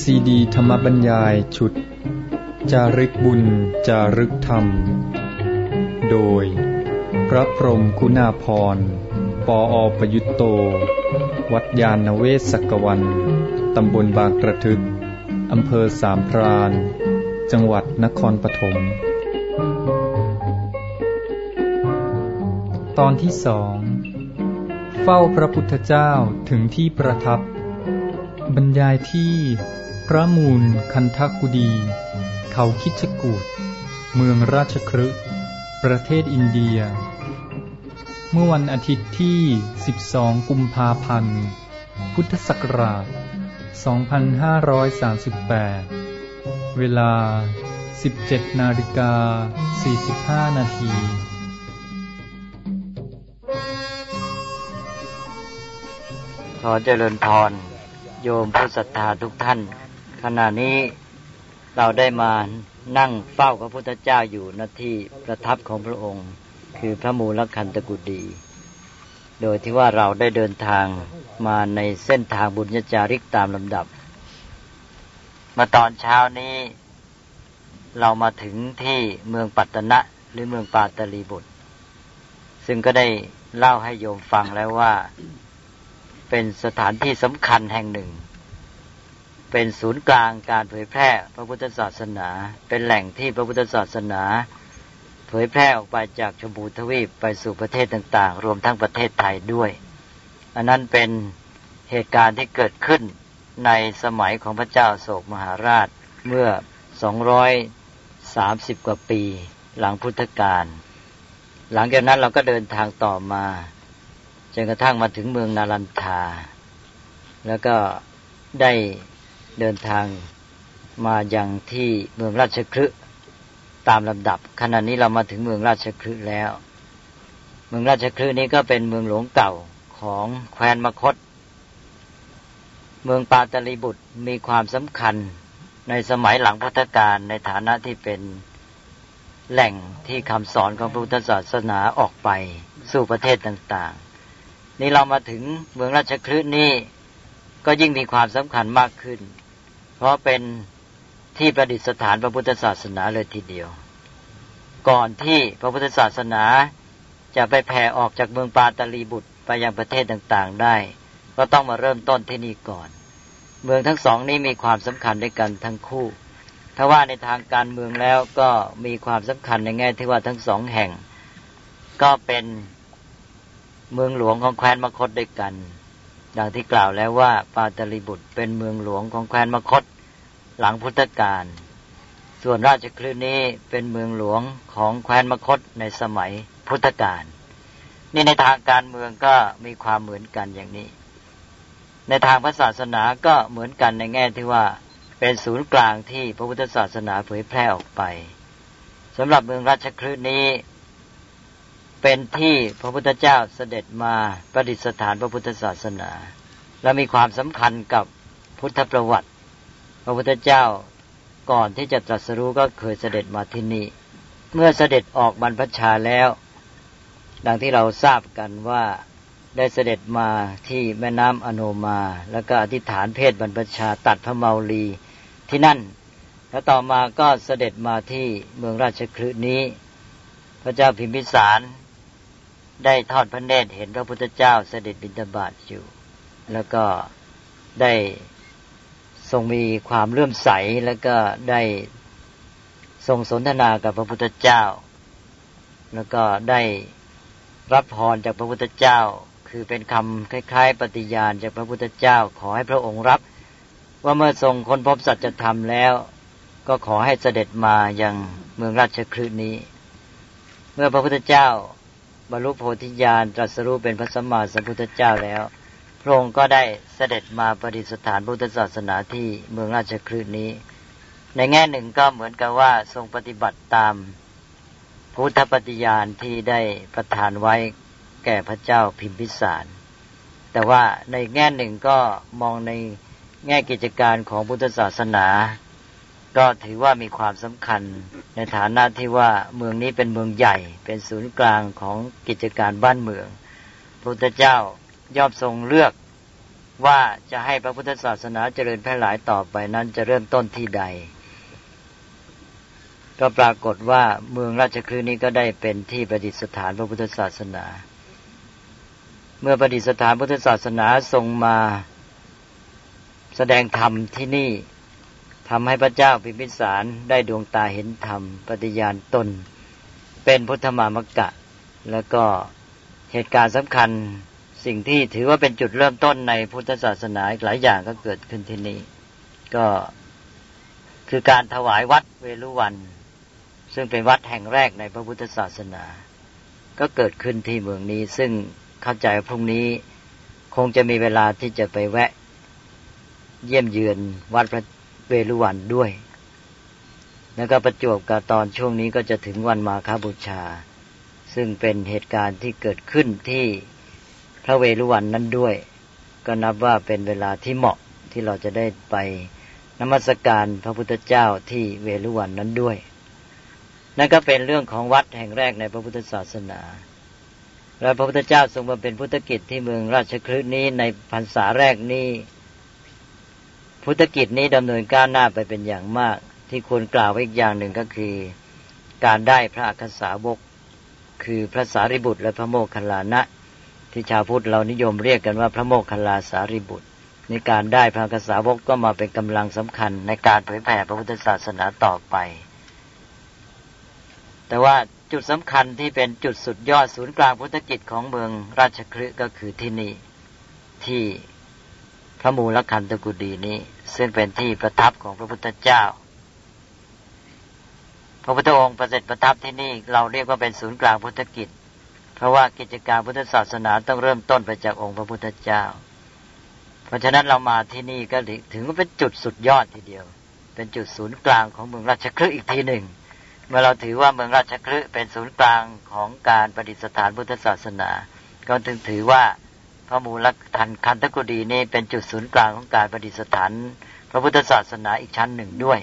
ซีดีธรรมบรรยายชุดจารึกบุญจารึกธรรมโดยพระพรหมคุณาภรณ์ปอประยุตโตวัดยาณเวศกวันตำบลบางกระทึกอำเภอสามพรานจังหวัดนครปฐมตอนที่สองเฝ้าพระพุทธเจ้าถึงที่ประทับบรรยายที่พระมูลคันธกุฎีเขาคิชกูฏเมืองราชคฤห์ประเทศอินเดียเมื่อวันอาทิตย์ที่12กุมภาพันธ์พุทธศักราช2538เวลา 17:45 นาทีขอเจริญพรโยมผู้ศรัทธาทุกท่านขณะนี้เราได้มานั่งเฝ้าพระพุทธเจ้าอยู่ณที่ประทับของพระองค์คือพระมูลคันธกุฎีโดยที่ว่าเราได้เดินทางมาในเส้นทางบุญญจาริกตามลำดับมาตอนเช้านี้เรามาถึงที่เมืองปัตตนะหรือเมืองปาตลีบุตรซึ่งก็ได้เล่าให้โยมฟังแล้วว่าเป็นสถานที่สำคัญแห่งหนึ่งเป็นศูนย์กลางการเผยแพร่พระพุทธศาสนาเป็นแหล่งที่พระพุทธศาสนาเผยแพร่ออกไปจากชมพูทวีปไปสู่ประเทศต่างๆรวมทั้งประเทศไทยด้วยอันนั้นเป็นเหตุการณ์ที่เกิดขึ้นในสมัยของพระเจ้าอโศกมหาราชเมื่อ230กว่าปีหลังพุทธกาลหลังจากนั้นเราก็เดินทางต่อมาจนกระทั่งมาถึงเมืองนาลันทาแล้วก็ได้เดินทางมายังที่เมืองราชคฤห์ตามลำดับขณะนี้เรามาถึงเมืองราชคฤห์แล้วเมืองราชคฤห์นี้ก็เป็นเมืองหลวงเก่าของแคว้นมคธเมืองปาตลีบุตรมีความสำคัญในสมัยหลังพุทธกาลในฐานะที่เป็นแหล่งที่คำสอนของพระพุทธศาสนาออกไปสู่ประเทศต่างๆนี่เรามาถึงเมืองราชคฤห์นี้ก็ยิ่งมีความสำคัญมากขึ้นเพราะเป็นที่ประดิษฐานพระพุทธศาสนาเลยทีเดียวก่อนที่พระพุทธศาสนาจะไปแผ่ออกจากเมืองปาตลีบุตรไปยังประเทศต่างๆได้ก็ต้องมาเริ่มต้นที่นี่ก่อนเมืองทั้งสองนี้มีความสำคัญด้วยกันทั้งคู่ถ้าว่าในทางการเมืองแล้วก็มีความสำคัญในแง่ที่ว่าทั้งสองแห่งก็เป็นเมืองหลวงของแคว้นมคธด้วยกันดังที่กล่าวแล้วว่าปาตลีบุตรเป็นเมืองหลวงของแคว้นมคธหลังพุทธกาลส่วนราชคฤห์นี้เป็นเมืองหลวงของแคว้นมคธในสมัยพุทธกาลนี่ในทางการเมืองก็มีความเหมือนกันอย่างนี้ในทางศาสนาก็เหมือนกันในแง่ที่ว่าเป็นศูนย์กลางที่พระพุทธศาสนาเผยแพร่ออกไปสำหรับเมืองราชคฤห์นี้เป็นที่พระพุทธเจ้าเสด็จมาประดิษฐานพระพุทธศาสนาและมีความสำคัญกับพุทธประวัติพระพุทธเจ้าก่อนที่จะตรัสรู้ก็เคยเสด็จมาที่นี่เมื่อเสด็จออกบรรพชาแล้วดังที่เราทราบกันว่าได้เสด็จมาที่แม่น้ำอโนมาแล้วก็อธิษฐานเพศบรรพชาตัดพระเมาลีที่นั่นแล้วต่อมาก็เสด็จมาที่เมืองราชคฤห์นี้พระเจ้าพิมพิสารได้ทอดพระเนตรเห็นพระพุทธเจ้าเสด็จบิณฑบาตอยู่แล้วก็ได้ทรงมีความเลื่อมใสแล้วก็ได้ทรงสนทนากับพระพุทธเจ้าแล้วก็ได้รับพรจากพระพุทธเจ้าคือเป็นคำคล้ายๆปฏิญาณจากพระพุทธเจ้าขอให้พระองค์รับว่าเมื่อทรงค้นพบสัจธรรมแล้วก็ขอให้เสด็จมายังเมืองราชคฤห์นี้เมื่อพระพุทธเจ้าบรรลุโพธิญาณตรัสรู้เป็นพระสัมมาสัมพุทธเจ้าแล้วพระองค์ก็ได้เสด็จมาประดิษฐานพุทธศาสนาที่เมืองราชคฤห์นี้ในแง่หนึ่งก็เหมือนกับว่าทรงปฏิบัติตามพุทธปฏิญาณที่ได้ประทานไว้แก่พระเจ้าพิมพิสารแต่ว่าในแง่หนึ่งก็มองในแง่กิจการของพุทธศาสนาก็ถือว่ามีความสำคัญในฐานะที่ว่าเมืองนี้เป็นเมืองใหญ่เป็นศูนย์กลางของกิจการบ้านเมืองพระพุทธเจ้าย่อมทรงเลือกว่าจะให้พระพุทธศาสนาเจริญแพร่หลายต่อไปนั้นจะเริ่มต้นที่ใดก็ปรากฏว่าเมืองราชคฤห์นี้ก็ได้เป็นที่ประดิษฐานพระพุทธศาสนาเมื่อประดิษฐานพุทธศาสนาทรงมาแสดงธรรมที่นี่ทำให้พระเจ้าพิมพิสารได้ดวงตาเห็นธรรมปฏิญาณตนเป็นพุทธมามกะแล้วก็เหตุการณ์สำคัญสิ่งที่ถือว่าเป็นจุดเริ่มต้นในพุทธศาสนาอีกหลายอย่างก็เกิดขึ้นที่นี่ก็คือการถวายวัดเวฬุวันซึ่งเป็นวัดแห่งแรกในพระพุทธศาสนาก็เกิดขึ้นที่เมืองนี้ซึ่งเข้าใจพรุ่งนี้คงจะมีเวลาที่จะไปแวะเยี่ยมเยือนวัดพระเวฬุวันด้วยแล้วก็ประจวบกับตอนช่วงนี้ก็จะถึงวันมาฆบูชาซึ่งเป็นเหตุการณ์ที่เกิดขึ้นที่พระเวฬุวันนั้นด้วยก็นับว่าเป็นเวลาที่เหมาะที่เราจะได้ไปนมัสการพระพุทธเจ้าที่เวฬุวันนั้นด้วยนั่นก็เป็นเรื่องของวัดแห่งแรกในพระพุทธศาสนาและพระพุทธเจ้าทรงบำเพ็ญพุทธกิจที่เมืองราชคฤห์นี้ในพรรษาแรกนี้พุทธกิจนี้ดำเนินก้าวหน้าไปเป็นอย่างมากที่ควรกล่าวไว้อีกอย่างหนึ่งก็คือการได้พระอัครสาวกคือพระสารีบุตรและพระโมคคัลลานะที่ชาวพุทธเรานิยมเรียกกันว่าพระโมคคัลลาสารีบุตรในการได้พระอัครสาวกก็มาเป็นกำลังสำคัญในการเผยแผ่พระพุทธศาสนาต่อไปแต่ว่าจุดสำคัญที่เป็นจุดสุดยอดศูนย์กลางพุทธกิจของเมืองราชคฤห์ก็คือที่นี่ที่พระมูลคันธกุฎีนี้ซึ่งเป็นที่ประทับของพระพุทธเจ้าพระพุทธองค์ประเสริฐประทับที่นี่เราเรียกว่าเป็นศูนย์กลางพุทธกิจเพราะว่ากิจการพุทธศาสนาต้องเริ่มต้นไปจากองค์พระพุทธเจ้าเพราะฉะนั้นเรามาที่นี่ก็ถือว่าเป็นจุดสุดยอดทีเดียวเป็นจุดศูนย์กลางของเมืองราชคฤห์อีกทีหนึ่งเมื่อเราถือว่าเมืองราชคฤห์เป็นศูนย์กลางของการประดิษฐานพุทธศาสนาก็ถึงถือว่าพระมูลคันธกุฎีนี่เป็นจุดศูนย์กลางของการประดิษฐานพระพุทธศาสนาอีกชั้นหนึ่งด้วย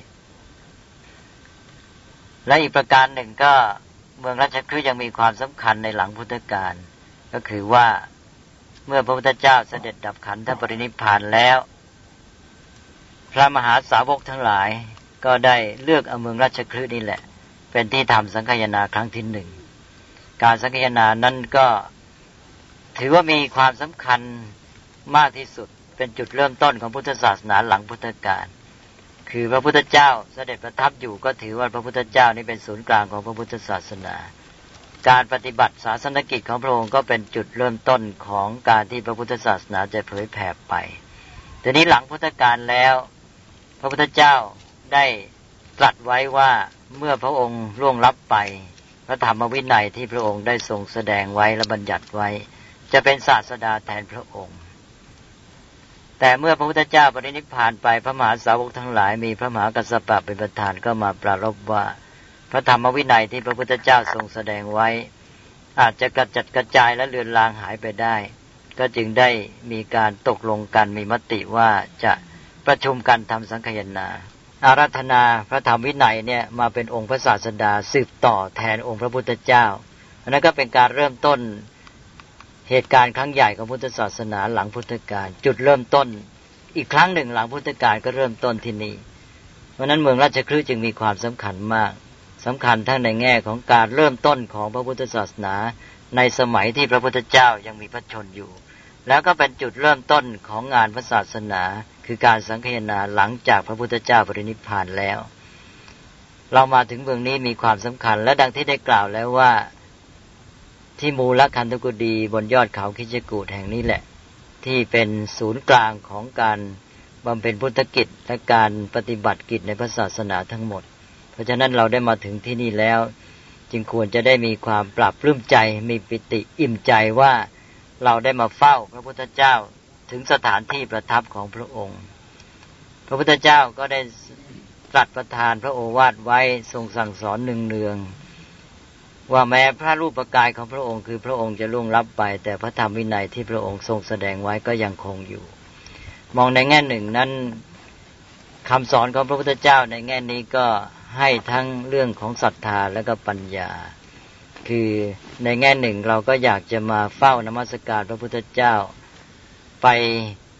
และอีกประการหนึ่งก็เมืองราชคฤห์ยังมีความสำคัญในหลังพุทธกาลก็คือว่าเมื่อพระพุทธเจ้าเสด็จดับขันธปรินิพพานแล้วพระมหาสาวกทั้งหลายก็ได้เลือกเอาเมืองราชคฤห์นี่แหละเป็นที่ทำสังฆายนาครั้งที่หนึ่งการสังฆายนานั้นก็ถือว่ามีความสำคัญมากที่สุดเป็นจุดเริ่มต้นของพุทธศาสนาหลังพุทธกาลคือพระพุทธเจ้าเสด็จประทับอยู่ก็ถือว่าพระพุทธเจ้านี้เป็นศูนย์กลางของพระพุทธศาสนาการปฏิบัติศาสนกิจของพระองค์ก็เป็นจุดเริ่มต้นของการที่พระพุทธศาสนาจะเผยแผ่ไปทีนี้หลังพุทธกาลแล้วพระพุทธเจ้าได้ตรัสไว้ว่าเมื่อพระองค์ล่วงลับไปพระธรรมวินัยที่พระองค์ได้ทรงแสดงไว้และบัญญัติไว้จะเป็นศาสดาแทนพระองค์แต่เมื่อพระพุทธเจ้าปรินิพพานไปพระมหาสาวกทั้งหลายมีพระมหากัสสปะเป็นประธานก็มาปรารภว่าพระธรรมวินัยที่พระพุทธเจ้าทรงแสดงไว้อาจจะกระจัดกระจายและเลือนลางหายไปได้ก็จึงได้มีการตกลงกันมีมติว่าจะประชุมกันทำสังฆายนาอาราธนาพระธรรมวินัยเนี่ยมาเป็นองค์พระศาสดาสืบต่อแทนองค์พระพุทธเจ้าอันนั้นก็เป็นการเริ่มต้นเหตุการณ์ครั้งใหญ่ของพุทธศาสนาหลังพุทธกาลจุดเริ่มต้นอีกครั้งหนึ่งหลังพุทธกาลก็เริ่มต้นที่นี่เพราะนั้นเมืองราชคฤห์จึงมีความสำคัญมากสำคัญทั้งในแง่ของการเริ่มต้นของพระพุทธศาสนาในสมัยที่พระพุทธเจ้ายังมีพระชนอยู่แล้วก็เป็นจุดเริ่มต้นของงานพระศาสนาคือการสังฆายนาหลังจากพระพุทธเจ้าปรินิพพานแล้วเรามาถึงเมืองนี้มีความสำคัญและดังที่ได้กล่าวแล้วว่าที่มูลคันธกุฎีบนยอดเขาคิชกูฏแห่งนี้แหละที่เป็นศูนย์กลางของการบำเพ็ญพุทธกิจและการปฏิบัติกิจในพระศาสนาทั้งหมดเพราะฉะนั้นเราได้มาถึงที่นี่แล้วจึงควรจะได้มีความปรับปลื้มใจมีปิติอิ่มใจว่าเราได้มาเฝ้าพระพุทธเจ้าถึงสถานที่ประทับของพระองค์พระพุทธเจ้าก็ได้ตรัสประทานพระโอวาทไว้ทรงสั่งสอนเนืองๆว่าแม้พระรูปกายของพระองค์คือพระองค์จะล่วงลับไปแต่พระธรรมวินัยที่พระองค์ทรงแสดงไว้ก็ยังคงอยู่มองในแง่หนึ่งนั้นคำสอนของพระพุทธเจ้าในแง่นี้ก็ให้ทั้งเรื่องของศรัทธาและก็ปัญญาคือในแง่หนึ่งเราก็อยากจะมาเฝ้านมัสการพระพุทธเจ้าไป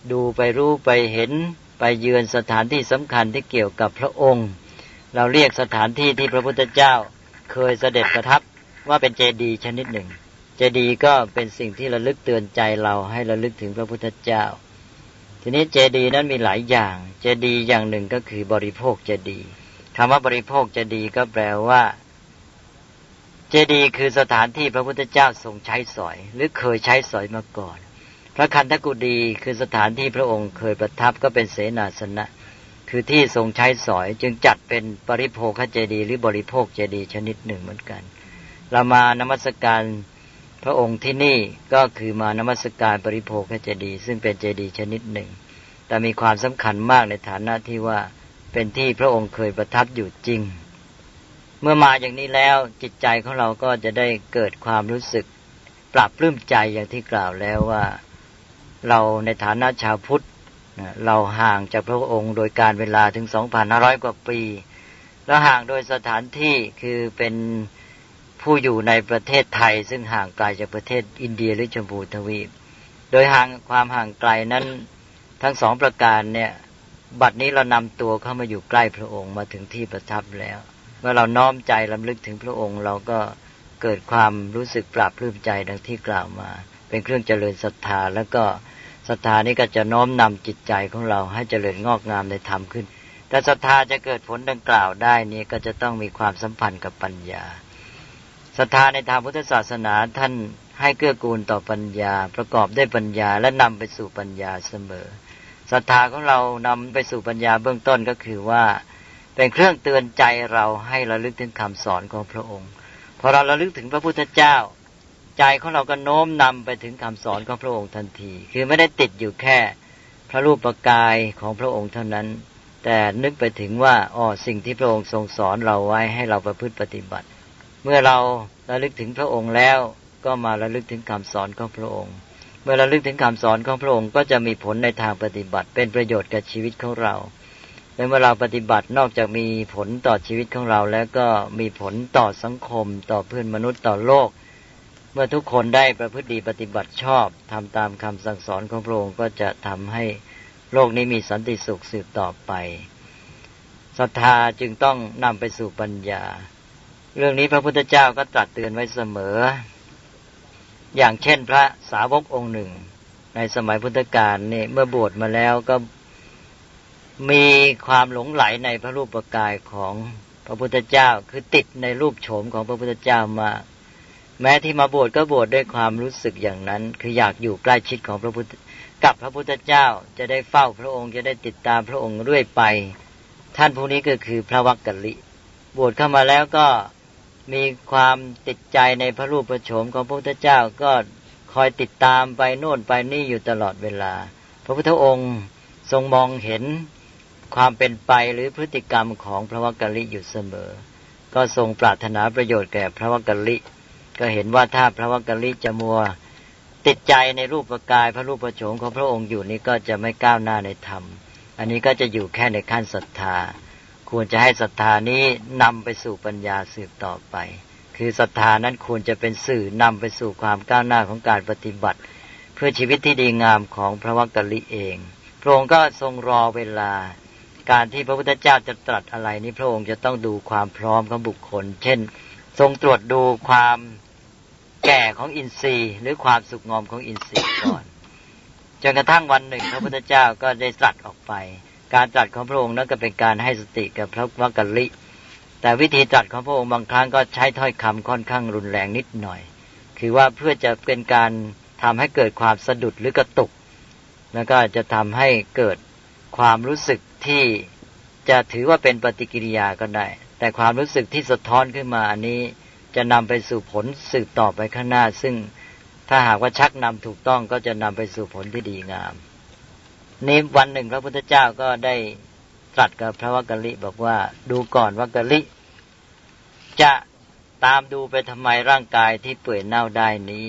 ดูไปรู้ไปเห็นไปเยือนสถานที่สำคัญที่เกี่ยวกับพระองค์เราเรียกสถานที่ที่พระพุทธเจ้าเคยเสด็จประทับว่าเป็นเจดีย์ชนิดหนึ่งเจดีย์ก็เป็นสิ่งที่ระลึกเตือนใจเราให้ระลึกถึงพระพุทธเจ้าทีนี้เจดีย์นั้นมีหลายอย่างเจดีย์อย่างหนึ่งก็คือบริโภคเจดีย์คำว่าบริโภคเจดีย์ก็แปลว่าเจดีย์คือสถานที่พระพุทธเจ้าทรงใช้สอยหรือเคยใช้สอยมาก่อนพระคันธกุฎีคือสถานที่พระองค์เคยประทับก็เป็นเสนาสนะคือที่ทรงใช้สอยจึงจัดเป็นปริโภคเจดีย์หรือบริโภคเจดีย์ชนิดหนึ่งเหมือนกันเรามานมัสการพระองค์ที่นี่ก็คือมานมัสการปริโภคเจดีย์ซึ่งเป็นเจดีย์ชนิดหนึ่งแต่มีความสำคัญมากในฐานะที่ว่าเป็นที่พระองค์เคยประทับอยู่จริงเมื่อมาอย่างนี้แล้วจิตใจของเราก็จะได้เกิดความรู้สึกปลาบปลื้มใจอย่างที่กล่าวแล้วว่าเราในฐานะชาวพุทธเราห่างจากพระองค์โดยการเวลาถึง 2,500 กว่าปีแล้วห่างโดยสถานที่คือเป็นผู้อยู่ในประเทศไทยซึ่งห่างไกลจากประเทศอินเดียหรือชมพูทวีปโดยความห่างไกลนั้นทั้งสองประการเนี่ยบัดนี้เรานำตัวเข้ามาอยู่ใกล้พระองค์มาถึงที่ประทับแล้วเมื่อเราน้อมใจรำลึกถึงพระองค์เราก็เกิดความรู้สึกปลาบปลื้มใจดังที่กล่าวมาเป็นเครื่องเจริญศรัทธาแล้วก็ศรัทธานี้ก็จะน้อมนำจิตใจของเราให้เจริญงอกงามในธรรมขึ้นแต่ศรัทธาจะเกิดผลดังกล่าวได้นี้ก็จะต้องมีความสัมพันธ์กับปัญญาศรัทธาในทางพุทธศาสนาท่านให้เกื้อกูลต่อปัญญาประกอบด้วยปัญญาและนำไปสู่ปัญญาเสมอศรัทธาของเรานำไปสู่ปัญญาเบื้องต้นก็คือว่าเป็นเครื่องเตือนใจเราให้ระลึกถึงคำสอนของพระองค์พอเราระลึกถึงพระพุทธเจ้าใจของเราก็โน้มนำไปถึงคำสอนของพระองค์ทันทีคือไม่ได้ติดอยู่แค่พระรูปกายของพระองค์เท่านั้นแต่นึกไปถึงว่าสิ่งที่พระองค์ทรงสอนเราไว้ให้เราประพฤติปฏิบัติเมื่อเราระลึกถึงพระองค์แล้วก็มาระลึกถึงคำสอนของพระองค์เมื่อระลึกถึงคำสอนของพระองค์ก็จะมีผลในทางปฏิบัติเป็นประโยชน์กับชีวิตของเราและเมื่อเราปฏิบัตินอกจากมีผลต่อชีวิตของเราแล้วก็มีผลต่อสังคมต่อเพื่อนมนุษย์ต่อโลกเมื่อทุกคนได้ประพฤติดีปฏิบัติชอบทำตามคำสั่งสอนของพระองค์ก็จะทำให้โลกนี้มีสันติสุขสืบต่อไปศรัทธาจึงต้องนำไปสู่ปัญญาเรื่องนี้พระพุทธเจ้าก็ตรัสเตือนไว้เสมออย่างเช่นพระสาวกองค์หนึ่งในสมัยพุทธกาลนี่เมื่อบวชมาแล้วก็มีความหลงไหลในพระรูปกายของพระพุทธเจ้าคือติดในรูปโฉมของพระพุทธเจ้ามาแม้ที่มาบวชก็บวชด้วยความรู้สึกอย่างนั้นคืออยากอยู่ใกล้ชิดของพระพุทธกับพระพุทธเจ้าจะได้เฝ้าพระองค์จะได้ติดตามพระองค์เรื่อยไปท่านผู้นี้ก็คือพระวักกลิบวชเข้ามาแล้วก็มีความติดใจในพระรูปพระโฉมของพระพุทธเจ้าก็คอยติดตามไปโน่นไปนี่อยู่ตลอดเวลาพระพุทธองค์ทรงมองเห็นความเป็นไปหรือพฤติกรรมของพระวักกลิอยู่เสมอก็ทรงปรารถนาประโยชน์แก่พระวักกลิก็เห็นว่าถ้าพระวักกลิจะมัวติดใจในรูปกายพระรูปพระโฉมของพระองค์อยู่นี้ก็จะไม่ก้าวหน้าในธรรมอันนี้ก็จะอยู่แค่ในขั้นศรัทธาควรจะให้ศรัทธานี้นำไปสู่ปัญญาสืบต่อไปคือศรัทธานั้นควรจะเป็นสื่อนำไปสู่ความก้าวหน้าของการปฏิบัติเพื่อชีวิตที่ดีงามของพระวักกลิเองพระองค์ก็ทรงรอเวลาการที่พระพุทธเจ้าจะตรัสอะไรนี้พระองค์จะต้องดูความพร้อมของบุคคลเช่นทรงตรวจดูความแก่ของอินทรีย์หรือความสุกงอมของอินทรีย์ก่อนจนกระทั่งวันหนึ่งพระพุทธเจ้าก็ได้ตรัสออกไปการตรัสของพระองค์นั้นก็เป็นการให้สติกับพระวักกลิแต่วิธีตรัสของพระองค์บางครั้งก็ใช้ถ้อยคำค่อนข้างรุนแรงนิดหน่อยคือว่าเพื่อจะเป็นการทำให้เกิดความสะดุดหรือกระตุกแล้วก็จะทำให้เกิดความรู้สึกที่จะถือว่าเป็นปฏิกิริยาก็ได้แต่ความรู้สึกที่สะท้อนขึ้นมาอันนี้จะนำไปสู่ผลสืบต่อไปข้างหน้าซึ่งถ้าหากว่าชักนำถูกต้องก็จะนำไปสู่ผลที่ดีงามนี้วันหนึ่งพระพุทธเจ้าก็ได้ตรัสกับพระวักกลิบอกว่าดูก่อนวักกลิจะตามดูไปทำไมร่างกายที่เปื่อยเน่าได้นี้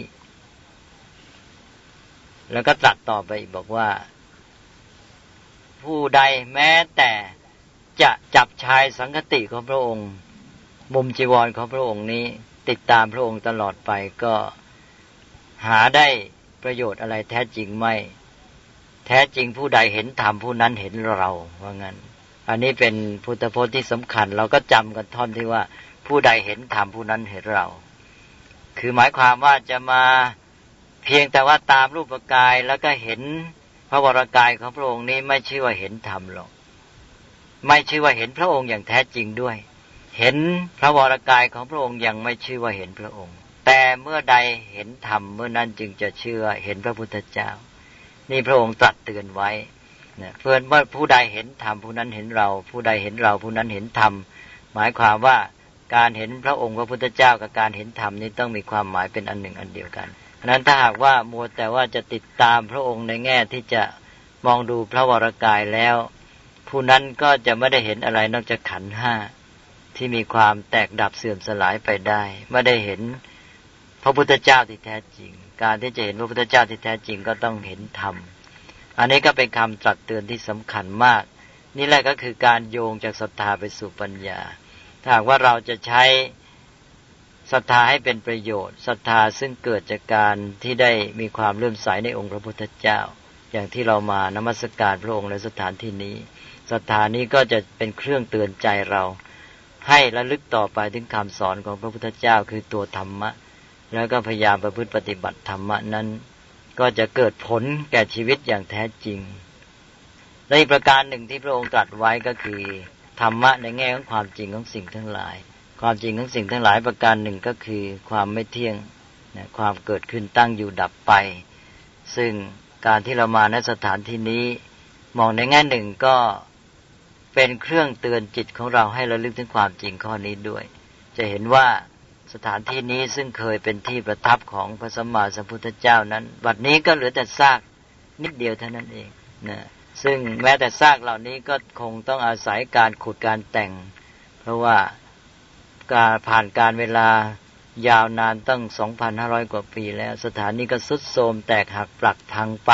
แล้วก็ตรัสต่อไปอีกบอกว่าผู้ใดแม้แต่จะจับชายสังคติของพระองค์มุมจีวรของพระองค์นี้ติดตามพระองค์ตลอดไปก็หาได้ประโยชน์อะไรแท้จริงไม่แท้จริงผู้ใดเห็นธรรมผู้นั้นเห็นเราว่างั้นอันนี้เป็นพุทธพจน์ที่สำคัญเราก็จำกันท่อนที่ว่าผู้ใดเห็นธรรมผู้นั้นเห็นเราคือหมายความว่าจะมาเพียงแต่ว่าตามรูปกายแล้วก็เห็นพระวรกายของพระองค์นี้ไม่ชื่อว่าเห็นธรรมหรอกไม่ชื่อว่าเห็นพระองค์อย่างแท้จริงด้วยเห็นพระวรกายของพระองค์ยังไม่ชื่อว่าเห็นพระองค์แต่เมื่อใดเห็นธรรมเมื่อนั้นจึงจะเชื่อเห็นพระพุทธเจ้านี่พระองค์ตรัสเตือนไว้นะเพื่อนว่าผู้ใดเห็นธรรมผู้นั้นเห็นเราผู้ใดเห็นเราผู้นั้นเห็นธรรมหมายความว่าการเห็นพระองค์พระพุทธเจ้ากับการเห็นธรรมนี้ต้องมีความหมายเป็นอันหนึ่งอันเดียวกันฉะนั้นถ้าหากว่ามัวแต่ว่าจะติดตามพระองค์ในแง่ที่จะมองดูพระวรกายแล้วผู้นั้นก็จะไม่ได้เห็นอะไรนอกจากขันธ์ห้าที่มีความแตกดับเสื่อมสลายไปได้ไม่ได้เห็นพระพุทธเจ้าที่แท้จริงการที่จะเห็นพระพุทธเจ้าที่แท้จริงก็ต้องเห็นธรรมอันนี้ก็เป็นคำตรัสเตือนที่สำคัญมากนี่แหละก็คือการโยงจากศรัทธาไปสู่ปัญญาถ้าหากว่าเราจะใช้ศรัทธาให้เป็นประโยชน์ศรัทธาซึ่งเกิดจากการที่ได้มีความเลื่อมใสในองค์พระพุทธเจ้าอย่างที่เรามานมัสการพระองค์ในสถานที่นี้ศรัทธานี้ก็จะเป็นเครื่องเตือนใจเราให้ระลึกต่อไปถึงคำสอนของพระพุทธเจ้าคือตัวธรรมะแล้วก็พยายามประพฤติปฏิบัติธรรมะนั้นก็จะเกิดผลแก่ชีวิตอย่างแท้จริงและอีกประการหนึ่งที่พระองค์ตรัสไว้ก็คือธรรมะในแง่ของความจริงของสิ่งทั้งหลายความจริงของสิ่งทั้งหลายประการหนึ่งก็คือความไม่เที่ยงความเกิดขึ้นตั้งอยู่ดับไปซึ่งการที่เรามาณสถานที่นี้มองในแง่หนึ่งก็เป็นเครื่องเตือนจิตของเราให้ระลึกถึงความจริงข้อนี้ด้วยจะเห็นว่าสถานที่นี้ซึ่งเคยเป็นที่ประทับของพระสัมมาสัมพุทธเจ้านั้นบัดนี้ก็เหลือแต่ซากนิดเดียวเท่านั้นเองนะซึ่งแม้แต่ซากเหล่านี้ก็คงต้องอาศัยการขุดการแต่งเพราะว่าการผ่านการเวลายาวนานตั้ง 2,500 กว่าปีแล้วสถานนี้ก็ทรุดโทรมแตกหักปรักพังไป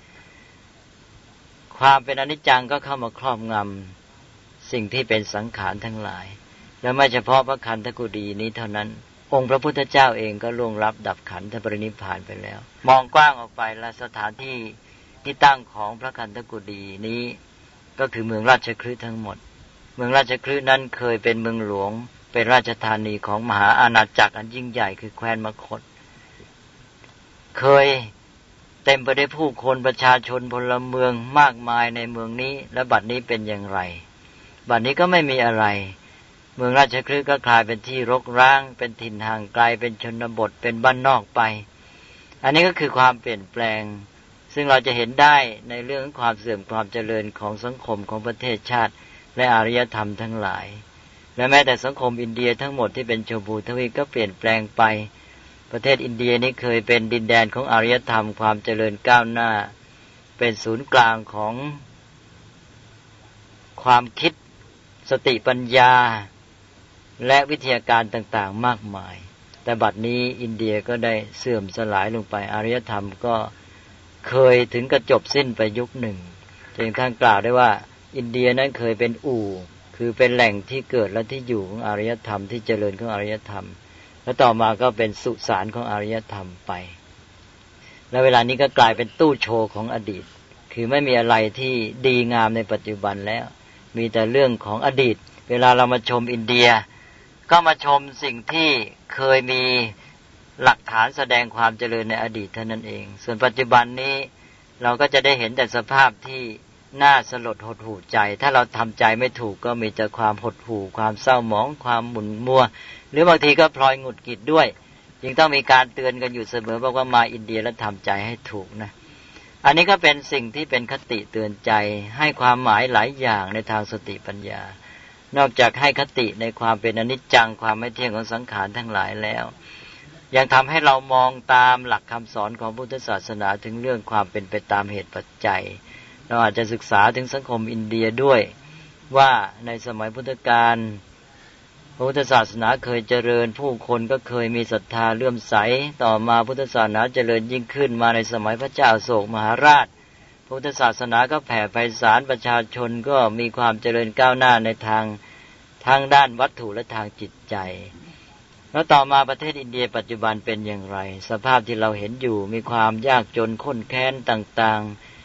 ความเป็นอนิจจังก็เข้ามาครอบงำสิ่งที่เป็นสังขารทั้งหลายและไม่เฉพาะพระขันธกุฎีนี้เท่านั้นองค์พระพุทธเจ้าเองก็ล่วงลับดับขันธปรินิพพานไปแล้วมองกว้างออกไปและสถานที่ที่ตั้งของพระขันธกุฎีนี้ก็คือเมืองราชคฤห์ทั้งหมดเมืองราชคฤห์นั้นเคยเป็นเมืองหลวงเป็นราชธานีของมหาอาณาจักรอันยิ่งใหญ่คือแคว้นมคธเคยเต็มไปด้วยผู้คนประชาชนพลเมืองมากมายในเมืองนี้และบัดนี้เป็นอย่างไรบัดนี้ก็ไม่มีอะไรเมืองราชคฤห์ก็กลายเป็นที่รกร้างเป็นถิ่นห่างไกลเป็นชนบทเป็นบ้านนอกไปอันนี้ก็คือความเปลี่ยนแปลงซึ่งเราจะเห็นได้ในเรื่องความเสื่อมความเจริญของสังคมของประเทศชาติและอารยธรรมทั้งหลายและแม้แต่สังคมอินเดียทั้งหมดที่เป็นชมพูทวีปก็เปลี่ยนแปลงไปประเทศอินเดียนี้เคยเป็นดินแดนของอารยธรรมความเจริญก้าวหน้าเป็นศูนย์กลางของความคิดสติปัญญาและวิทยาการต่างๆมากมายแต่บัดนี้อินเดียก็ได้เสื่อมสลายลงไปอารยธรรมก็เคยถึงกับจบสิ้นไปยุคหนึ่งจึงท่านกล่าวได้ว่าอินเดียนั้นเคยเป็นอู่คือเป็นแหล่งที่เกิดและที่อยู่ของอารยธรรมที่เจริญของอารยธรรมและต่อมาก็เป็นสุสานของอารยธรรมไปและเวลานี้ก็กลายเป็นตู้โชว์ของอดีตคือไม่มีอะไรที่ดีงามในปัจจุบันแล้วมีแต่เรื่องของอดีตเวลาเรามาชมอินเดียก็มาชมสิ่งที่เคยมีหลักฐานแสดงความเจริญในอดีตเท่านั้นเองส่วนปัจจุบันนี้เราก็จะได้เห็นแต่สภาพที่น่าสลดหดหู่ใจถ้าเราทำใจไม่ถูกก็มีแต่ความหดหู่ความเศร้าหมองความหมุนมัวหรือบางทีก็พลอยหงุดหงิดด้วยจึงต้องมีการเตือนกันอยู่เสมอบอกว่ามาอินเดียแล้วทำใจให้ถูกนะอันนี้ก็เป็นสิ่งที่เป็นคติเตือนใจให้ความหมายหลายอย่างในทางสติปัญญานอกจากให้คติในความเป็นอนิจจังความไม่เที่ยงของสังขารทั้งหลายแล้วยังทำให้เรามองตามหลักคำสอนของพุทธศาสนาถึงเรื่องความเป็นไปตามเหตุปัจจัยเราอาจจะศึกษาถึงสังคมอินเดียด้วยว่าในสมัยพุทธกาลพระพุทธศาสนาเคยเจริญผู้คนก็เคยมีศรัทธาเลื่อมใสต่อมาพุทธศาสนาเจริญยิ่งขึ้นมาในสมัยพระเจ้าอโศกมหาราชพุทธศาสนาก็แผ่ไพศาลประชาชนก็มีความเจริญก้าวหน้าในทางด้านวัตถุและทางจิตใจแล้วต่อมาประเทศอินเดียปัจจุบันเป็นอย่างไรสภาพที่เราเห็นอยู่มีความยากจนข้นแค้นต่างๆ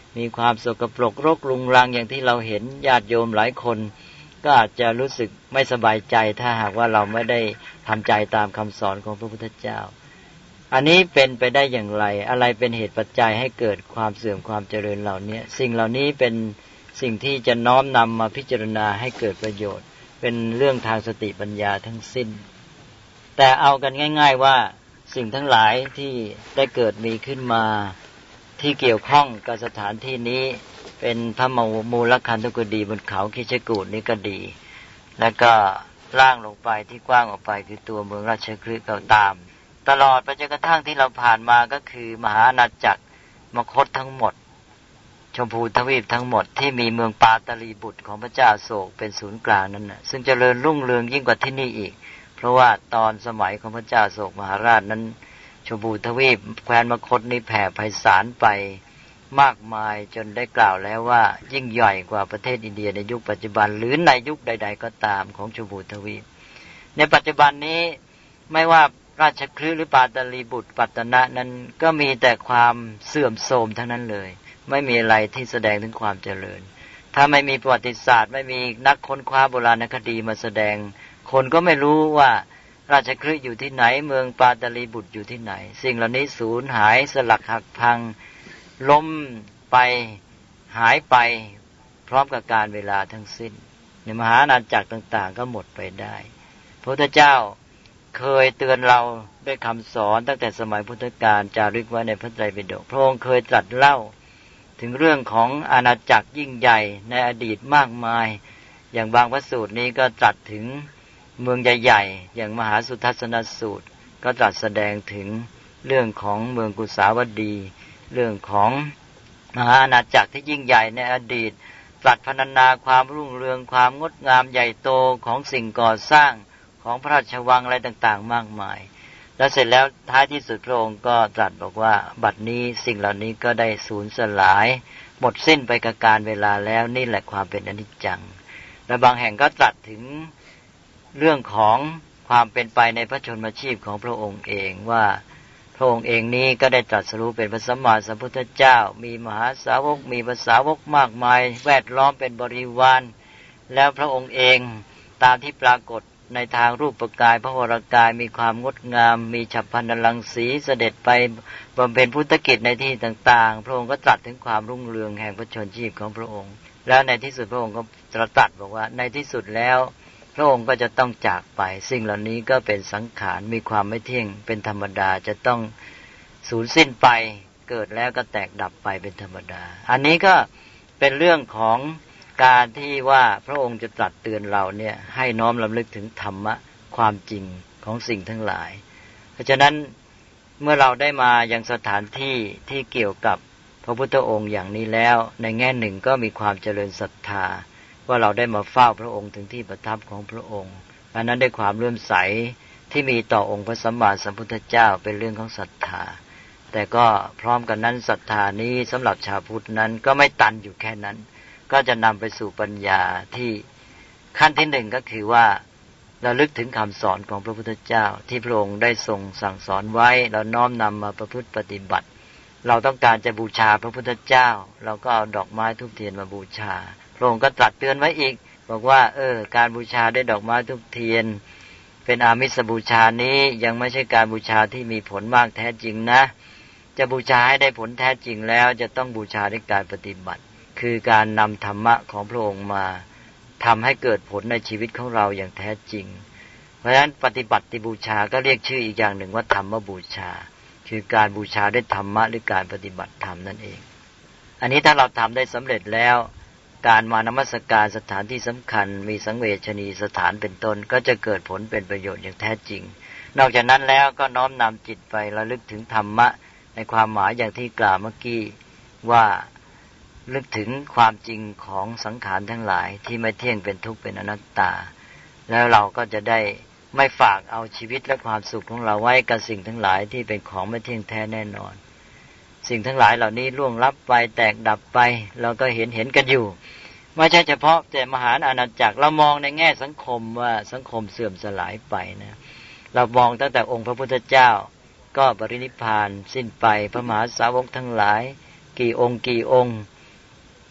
มีความสกปรกรกรุงรังอย่างที่เราเห็นญาติโยมหลายคนก็อาจจะรู้สึกไม่สบายใจถ้าหากว่าเราไม่ได้ทำใจตามคำสอนของพระพุทธเจ้าอันนี้เป็นไปได้อย่างไรอะไรเป็นเหตุปัจจัยให้เกิดความเสื่อมความเจริญเหล่านี้สิ่งเหล่านี้เป็นสิ่งที่จะน้อมนำมาพิจารณาให้เกิดประโยชน์เป็นเรื่องทางสติปัญญาทั้งสิ้นแต่เอากันง่ายๆว่าสิ่งทั้งหลายที่ได้เกิดมีขึ้นมาที่เกี่ยวข้องกับสถานที่นี้เป็นพระมูลคันธกุฎีบนเขาคิชกูฏนี้ก็ดีแล้วก็ล่างลงไปที่กว้างออกไปคือตัวเมืองราชคฤห์ก็ตามตลอดไปจนกระทั่งที่เราผ่านมาก็คือมหาอาณาจักรมคธทั้งหมดชมพูทวีปทั้งหมดที่มีเมืองปาตลีบุตรของพระเจ้าอโศกเป็นศูนย์กลางนั้นนะซึ่งเจริญรุ่งเรืองยิ่งกว่าที่นี่อีกเพราะว่าตอนสมัยของพระเจ้าอโศกมหาราชนั้นชมพูทวีปแคว้นมคธนี้แผ่ไพศาลไปมากมายจนได้กล่าวแล้วว่ายิ่งใหญ่กว่าประเทศอินเดียในยุคปัจจุบันหรือในยุคใดๆก็ตามของชมพูทวีปในปัจจุบันนี้ไม่ว่าราชคฤห์หรือปาตลีบุตรปัตตนะนั้นก็มีแต่ความเสื่อมโทรมทั้งนั้นเลยไม่มีอะไรที่แสดงถึงความเจริญถ้าไม่มีประวัติศาสตร์ไม่มีนักค้นคว้าโบราณคดีมาแสดงคนก็ไม่รู้ว่าราชคฤห์อยู่ที่ไหนเมืองปาตลีบุตรอยู่ที่ไหนสิ่งเหล่านี้สูญหายสลักหักพังล้มไปหายไปพร้อมกับการเวลาทั้งสิ้นในมหาอาณาจักรต่างๆก็หมดไปได้พระพุทธเจ้าเคยเตือนเราด้วยคำสอนตั้งแต่สมัยพุทธกาลจารึกไว้ในพระไตรปิฎกพระองค์เคยตรัสเล่าถึงเรื่องของอาณาจักรยิ่งใหญ่ในอดีตมากมายอย่างบางพระสูตรนี้ก็ตรัสถึงเมืองใหญ่ๆอย่างมหาสุทัศนสูตรก็ตรัสแสดงถึงเรื่องของเมืองกุสาวดีเรื่องของมหาอาณาจักรที่ยิ่งใหญ่ในอดีตตรัสพรรณนาความรุ่งเรืองความงดงามใหญ่โตของสิ่งก่อสร้างของพระราชวังอะไรต่างๆมากมายแล้วเสร็จแล้วท้ายที่สุดพระองค์ก็ตรัสบอกว่าบัดนี้สิ่งเหล่านี้ก็ได้สูญสลายหมดสิ้นไปกับกาลเวลาแล้วนี่แหละความเป็นอนิจจังและบางแห่งก็ตรัสถึงเรื่องของความเป็นไปในพระชนมชีพของพระองค์เองว่าพระองค์เองนี้ก็ได้ตรัสรู้เป็นพระสัมมาสัมพุทธเจ้ามีมหาสาวกมีภาษาวกมากมายแวดล้อมเป็นบริวารแล้วพระองค์เองตามที่ปรากฏในทางรูปกายพระวรกายมีความงดงามมีฉัพพรรณรังสีเสด็จไปบำเพ็ญพุทธกิจในที่ต่างๆพระองค์ก็ตรัสถึงความรุ่งเรืองแห่งพระชนชีพของพระองค์แล้วในที่สุดพระองค์ก็ตรัสบอกว่าในที่สุดแล้วพระองค์ก็จะต้องจากไปสิ่งเหล่านี้ก็เป็นสังขารมีความไม่เที่ยงเป็นธรรมดาจะต้องสูญสิ้นไปเกิดแล้วก็แตกดับไปเป็นธรรมดาอันนี้ก็เป็นเรื่องของการที่ว่าพระองค์จะตรัสเตือนเราเนี่ยให้น้อมรำลึกถึงธรรมะความจริงของสิ่งทั้งหลายเพราะฉะนั้นเมื่อเราได้มายังสถานที่ที่เกี่ยวกับพระพุทธองค์อย่างนี้แล้วในแง่หนึ่งก็มีความเจริญศรัทธาว่าเราได้มาเฝ้าพระองค์ถึงที่ประทับของพระองค์อันนั้นได้ความเลื่อมใสที่มีต่อองค์พระสัมมาสัมพุทธเจ้าเป็นเรื่องของศรัทธาแต่ก็พร้อมกันนั้นศรัทธานี้สำหรับชาวพุทธนั้นก็ไม่ตันอยู่แค่นั้นก็จะนำไปสู่ปัญญาที่ขั้นที่หนึ่งก็คือว่าเราลึกถึงคำสอนของพระพุทธเจ้าที่พระองค์ได้ทรงสั่งสอนไว้เราน้อมนำมาประพฤติปฏิบัติเราต้องการจะบูชาพระพุทธเจ้าเราก็เอาดอกไม้ธูปเทียนมาบูชาพระองค์ก็ตรัสเตือนไว้อีกบอกว่าการบูชาด้วยดอกไม้ธูปเทียนเป็นอามิสบูชานี้ยังไม่ใช่การบูชาที่มีผลมากแท้จริงนะจะบูชาให้ได้ผลแท้จริงแล้วจะต้องบูชาด้วยการปฏิบัติคือการนำธรรมะของพระองค์มาทำให้เกิดผลในชีวิตของเราอย่างแท้จริงเพราะฉะนั้นปฏิบัติบูชาก็เรียกชื่ออีกอย่างหนึ่งว่าธรรมบูชาคือการบูชาด้วยธรรมะหรือการปฏิบัติธรรมนั่นเองอันนี้ถ้าเราทำได้สำเร็จแล้วการมานมัสการสถานที่สำคัญมีสังเวชนีสถานเป็นต้นก็จะเกิดผลเป็นประโยชน์อย่างแท้จริงนอกจากนั้นแล้วก็น้อมนำจิตไประลึกถึงธรรมะในความหมายอย่างที่กล่าวเมื่อกี้ว่านึกถึงความจริงของสังขารทั้งหลายที่ไม่เที่ยงเป็นทุกข์เป็นอนัตตาแล้วเราก็จะได้ไม่ฝากเอาชีวิตและความสุขของเราไว้กับสิ่งทั้งหลายที่เป็นของไม่เที่ยงแท้แน่นอนสิ่งทั้งหลายเหล่านี้ล่วงลับไปแตกดับไปเราก็เห็นกันอยู่ไม่ใช่เฉพาะแต่มหาอาณาจักรเรามองในแง่สังคมว่าสังคมเสื่อมสลายไปนะเรามองตั้งแต่องค์พระพุทธเจ้าก็ปรินิพพานสิ้นไปพระมหาสาวกทั้งหลายกี่องค์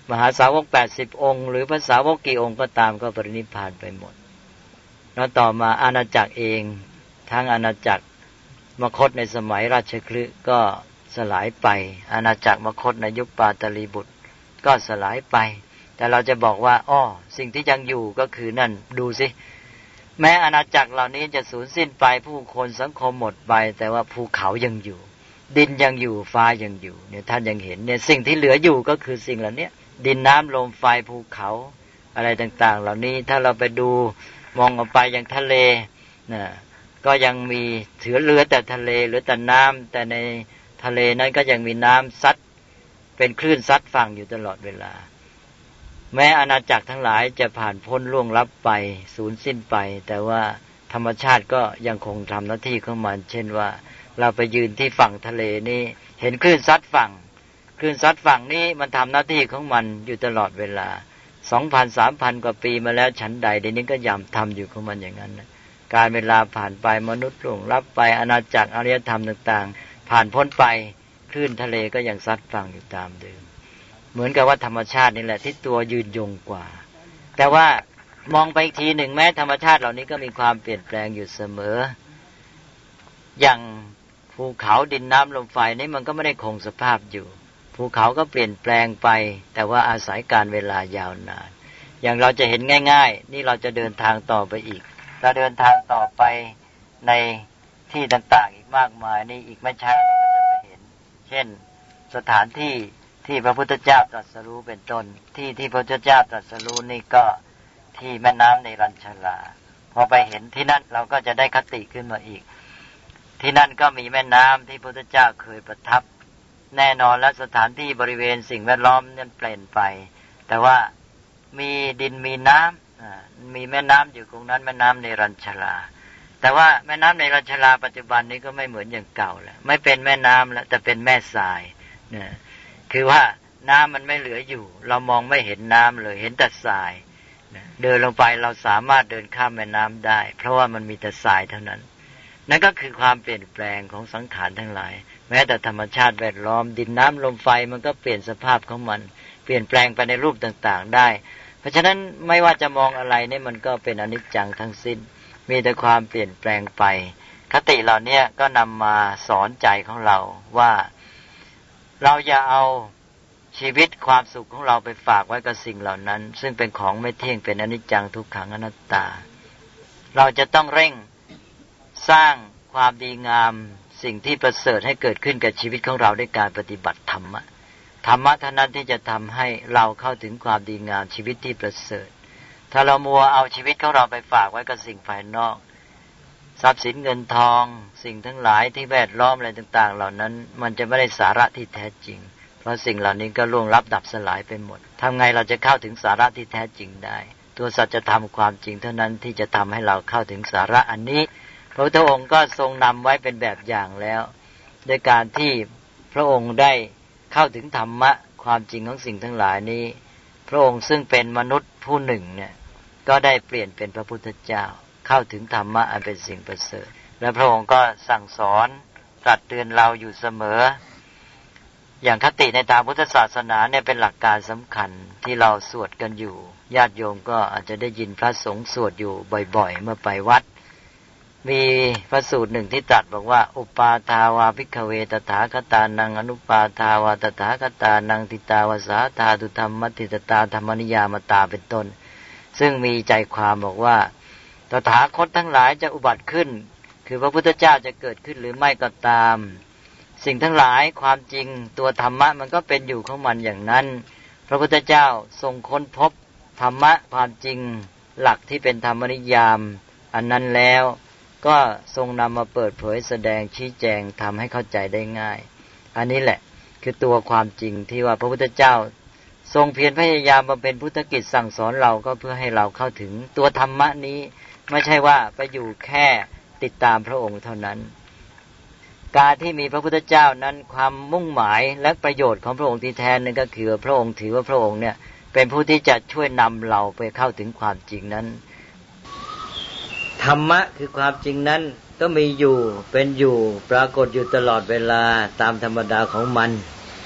มหาสาวก80องค์หรือพระสาวกกี่องค์ก็ตามก็ปรินิพพานไปหมดแล้วต่อมาอาณาจักรเองทั้งอาณาจักรมคธในสมัยราชคฤห์ก็สลายไปอาณาจักรมคธในยุคปาตลีบุตรก็สลายไปแต่เราจะบอกว่าสิ่งที่ยังอยู่ก็คือนั่นดูสิแม้อาณาจักรเหล่านี้จะสูญสิ้นไปผู้คนสังคมหมดไปแต่ว่าภูเขายังอยู่ดินยังอยู่ฟ้ายังอยู่เนี่ยท่านยังเห็นเนี่ยสิ่งที่เหลืออยู่ก็คือสิ่งเหล่านี้ดินน้ำลมไฟภูเขาอะไรต่างๆเหล่านี้ถ้าเราไปดูมองออกไปยังทะเลนะก็ยังมีเหลือแต่ทะเลเหลือแต่น้ำแต่ในทะเลนั้นก็ยังมีน้ำซัดเป็นคลื่นซัดฝั่งอยู่ตลอดเวลาแม้อาณาจักรทั้งหลายจะผ่านพ้นล่วงลับไปสูญสิ้นไปแต่ว่าธรรมชาติก็ยังคงทำหน้าที่ของมันเช่นว่าเราไปยืนที่ฝั่งทะเลนี่เห็นคลื่นซัดฝั่งคลื่นซัดฝั่งนี้มันทำหน้าที่ของมันอยู่ตลอดเวลา 2,000-3,000 กว่าปีมาแล้วฉันใดเดี๋ยวนี้ก็ย่ำทำอยู่ของมันอย่างนั้นนะการเวลาผ่านไปมนุษย์ล่วงลับไปอาณาจักรอารยธรรมต่างๆผ่านพ้นไปคลื่นทะเลก็ยังซัดฝั่งอยู่ตามเดิมเหมือนกับว่าธรรมชาตินี่แหละที่ตัวยืนยงกว่าแต่ว่ามองไปอีกทีหนึ่งแม้ธรรมชาติเหล่านี้ก็มีความเปลี่ยนแปลงอยู่เสมออย่างภูเขาดินน้ำลมไฟนี่มันก็ไม่ได้คงสภาพอยู่ภูเขาก็เปลี่ยนแปลงไปแต่ว่าอาศัยการเวลายาวนานอย่างเราจะเห็นง่ายๆนี่เราจะเดินทางต่อไปอีกเราเดินทางต่อไปในที่ต่างๆอีกมากมายนี่อีกไม่ช้าเราก็จะไปเห็นเช่นสถานที่ที่พระพุทธเจ้าตรัสรู้เป็นต้นที่พระพุทธเจ้าตรัสรู้นี่ก็ที่แม่น้ำในรัญชลาพอไปเห็นที่นั่นเราก็จะได้คติขึ้นมาอีกที่นั่นก็มีแม่น้ำที่พระพุทธเจ้าเคยประทับแน่นอนและสถานที่บริเวณสิ่งแวดล้อมนั้นเปลี่ยนไปแต่ว่ามีดินมีน้ำมีแม่น้ำอยู่ตรงนั้นแม่น้ำในรัญชลาแต่ว่าแม่น้ำในรัญชลาปัจจุบันนี้ก็ไม่เหมือนอย่างเก่าแล้วไม่เป็นแม่น้ำแล้วแต่เป็นแม่ทรายเนี่ยคือว่าน้ำมันไม่เหลืออยู่เรามองไม่เห็นน้ำเลยเห็นแต่ทรายเดินลงไปเราสามารถเดินข้ามแม่น้ำได้เพราะว่ามันมีแต่ทรายเท่านั้นนั่นก็คือความเปลี่ยนแปลงของสังขารทั้งหลายแม้แต่ธรรมชาติแวดล้อมดินน้ำลมไฟมันก็เปลี่ยนสภาพของมันเปลี่ยนแปลงไปในรูปต่างๆได้เพราะฉะนั้นไม่ว่าจะมองอะไรนี่มันก็เป็นอนิจจังทั้งสิ้นมีแต่ความเปลี่ยนแปลงไปคติเหล่านี้ก็นำมาสอนใจของเราว่าเราอย่าเอาชีวิตความสุขของเราไปฝากไว้กับสิ่งเหล่านั้นซึ่งเป็นของไม่เที่ยงเป็นอนิจจังทุกขังอนัตตาเราจะต้องเร่งสร้างความดีงามสิ่งที่ประเสริฐให้เกิดขึ้นกับชีวิตของเราด้วยการปฏิบัติธรรมะธรรมะเท่านั้นที่จะทำให้เราเข้าถึงความดีงามชีวิตที่ประเสริฐถ้าเรามัวเอาชีวิตของเราไปฝากไว้กับสิ่งภายนอกทรัพย์สินเงินทองสิ่งทั้งหลายที่แวดล้อมอะไรต่างๆเหล่านั้นมันจะไม่ได้สาระที่แท้จริงเพราะสิ่งเหล่านี้ก็ล่วงลับดับสลายไปหมดทำไงเราจะเข้าถึงสาระที่แท้จริงได้ตัวสัจธรรมความจริงเท่านั้นที่จะทำให้เราเข้าถึงสาระอันนี้พระพุทธองค์ก็ทรงนำไว้เป็นแบบอย่างแล้วโดยการที่พระองค์ได้เข้าถึงธรรมะความจริงของสิ่งทั้งหลายนี้พระองค์ซึ่งเป็นมนุษย์ผู้หนึ่งเนี่ยก็ได้เปลี่ยนเป็นพระพุทธเจ้าเข้าถึงธรรมะอันเป็นสิ่งประเสริฐและพระองค์ก็สั่งสอนตรัสเตือนเราอยู่เสมออย่างคติในทางพุทธศาสนาเนี่ยเป็นหลักการสำคัญที่เราสวดกันอยู่ญาติโยมก็อาจจะได้ยินพระสงฆ์สวดอยู่บ่อยๆเมื่อไปวัดมีพระสูตรหนึ่งที่ตรัสบอกว่าอุปาทาวาภิกขเวตถาคตานังอนุปาทาวาตถาคตานังทิตาวสาธาตุธรรมมัตติตตาธรรมนิยามตาเป็นต้นซึ่งมีใจความบอกว่าตถาคตทั้งหลายจะอุบัติขึ้นคือพระพุทธเจ้าจะเกิดขึ้นหรือไม่ก็ตามสิ่งทั้งหลายความจริงตัวธรรมะมันก็เป็นอยู่ของมันอย่างนั้นพระพุทธเจ้าทรงค้นพบธรรมะความจริงหลักที่เป็นธรรมนิยามอันนั้นแล้วก็ทรงนำมาเปิดเผยแสดงชี้แจงทำให้เข้าใจได้ง่ายอันนี้แหละคือตัวความจริงที่ว่าพระพุทธเจ้าทรงเพียรพยายามบำเพ็ญพุทธกิจสั่งสอนเราก็เพื่อให้เราเข้าถึงตัวธรรมะนี้ไม่ใช่ว่าไปอยู่แค่ติดตามพระองค์เท่านั้นการที่มีพระพุทธเจ้านั้นความมุ่งหมายและประโยชน์ของพระองค์ที่แท้นั้นก็คือพระองค์ถือว่าพระองค์เนี่ยเป็นผู้ที่จะช่วยนำเราไปเข้าถึงความจริงนั้นธรรมะคือความจริงนั้นก็มีอยู่เป็นอยู่ปรากฏอยู่ตลอดเวลาตามธรรมดาของมัน